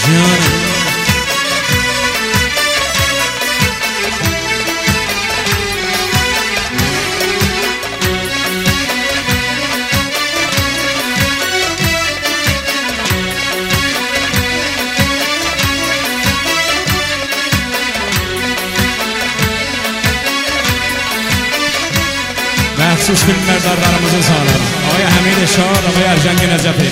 Canım. Məxsus filmlərdarlarımızı sağlar. Ağay Həmid Şahad, ağay Ərcəngi Nəcəfi.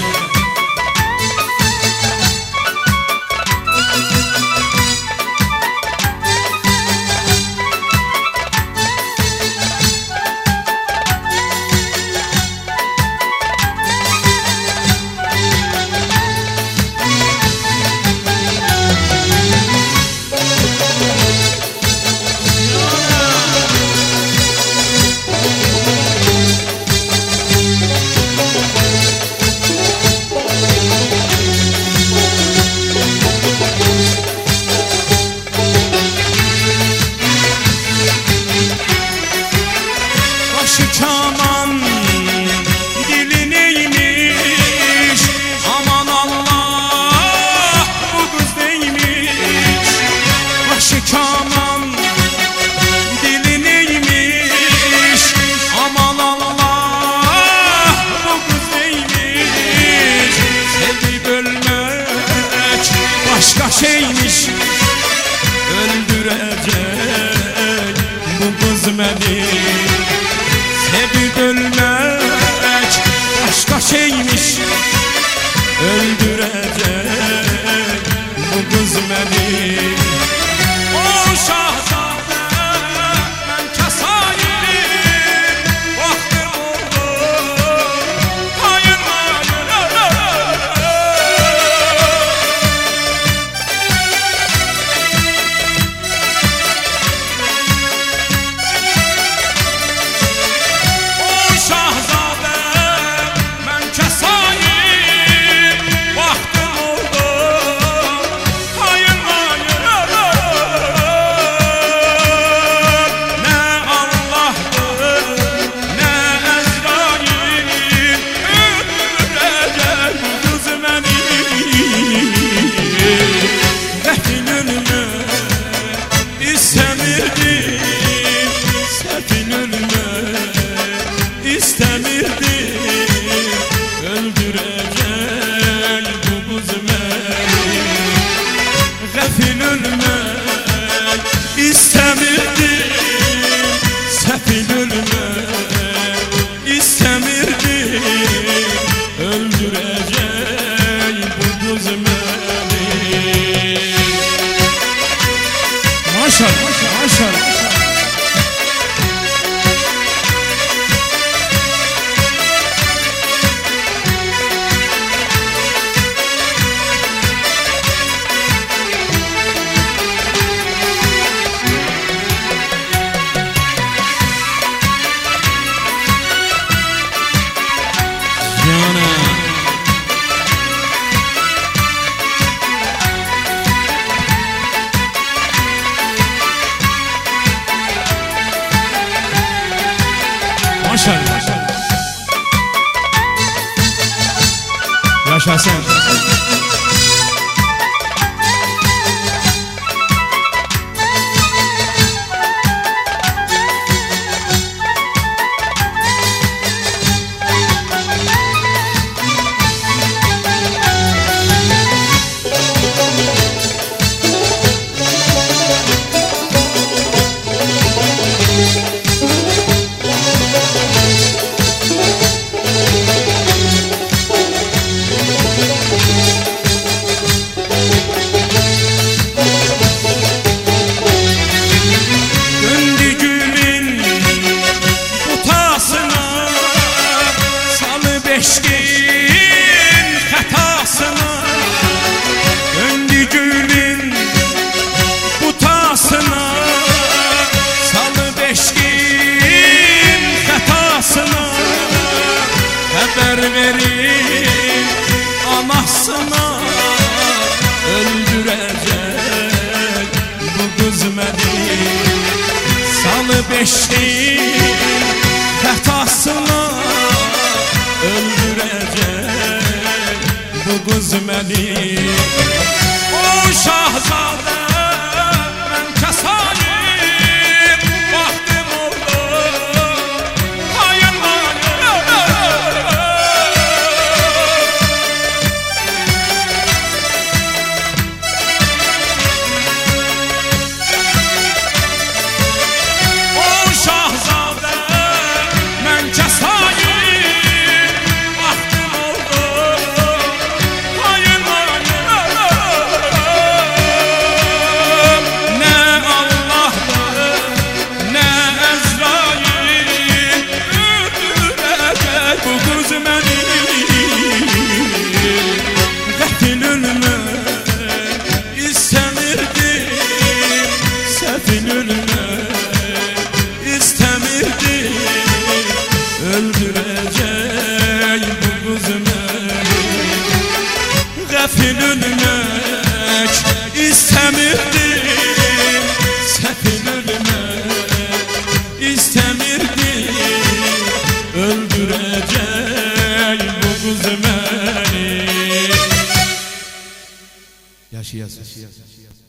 Kaman dili neymiş, aman Allah bu kız neymiş. Başı kaman dili neymiş, aman Allah bu kız neymiş. Sevip ölmek başka şeymiş, öldürecek bu kız beni. Sevip ölmek başka şeymiş, öldürecek bu kız beni. O şahzade ben kasayım, vaktim oldu, hayır hayır. Sefil ölmek istemirdim, öldürecek bu kız beni. Maşallah, maşallah. Maşallah. Yaşasın. Haber verin anasına, öldürecek bu kız beni. Salı beşliğin hatasına, öldürecek bu bu qız məni. O şahzadə mən kəsayir, vaxtım oldu hayır öldürecek bu kız beni. Gafil ölmek istemirdim, sefil ölmek istemirdim. Öldürecek bu kız beni. Yaşayasın.